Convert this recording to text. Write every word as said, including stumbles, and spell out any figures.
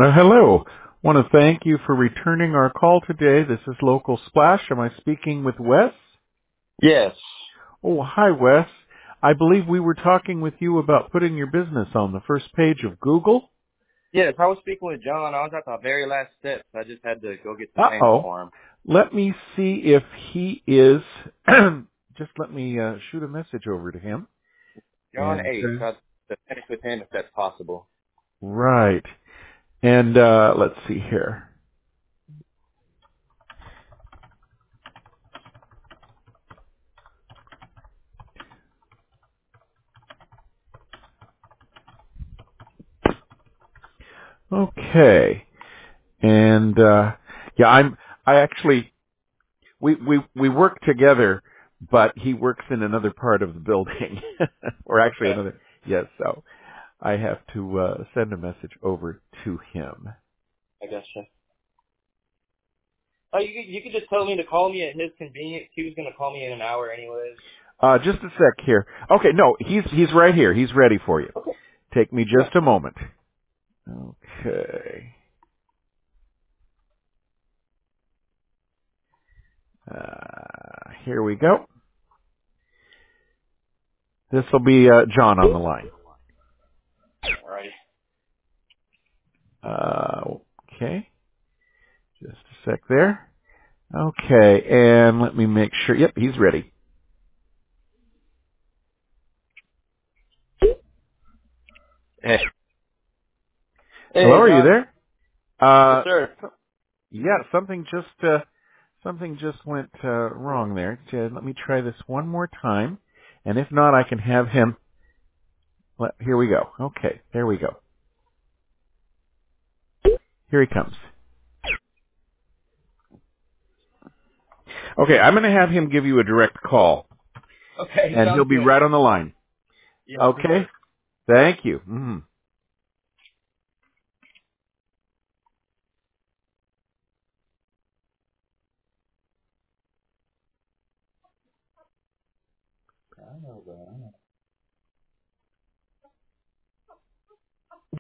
Uh, hello. Want to thank you for returning our call today. This is Local Splash. Am I speaking with Wes? Yes. Oh, hi, Wes. I believe we were talking with you about putting your business on the first page of Google. Yes, I was speaking with John. I was at the very last steps. I just had to go get some payment Uh-oh. for him. Let me see if he is. Just let me uh, shoot a message over to him. John And H. uh, I to finish with him if that's possible. right. And uh, let's see here. Okay. And uh, yeah, I'm. I actually We we we work together, but he works in another part of the building, or actually Okay. another. Yes, so I have to uh, send a message over to him. I gotcha. Oh, you could, you could just tell me to call me at his convenience. He was going to call me in an hour anyways. Uh, just a sec here. Okay, no, he's he's right here. He's ready for you. Okay. Take me Yeah. just a moment. Okay. Uh, here we go. This will be uh, John on the line. Alrighty. Uh, okay. Just a sec there. Okay, and let me make sure. Yep, he's ready. Hey. Hello, Hey, are you John. there? Yes, Uh, sir. yeah, something just uh, something just went uh, wrong there. Uh, Let me try this one more time, and if not, I can have him. Let, here we go. Okay, there we go. Here he comes. Okay, I'm going to have him give you a direct call, Okay, and he'll sounds be good. right on the line. Yes, Okay, sir. thank you. Mm-hmm. I know, bro. I know.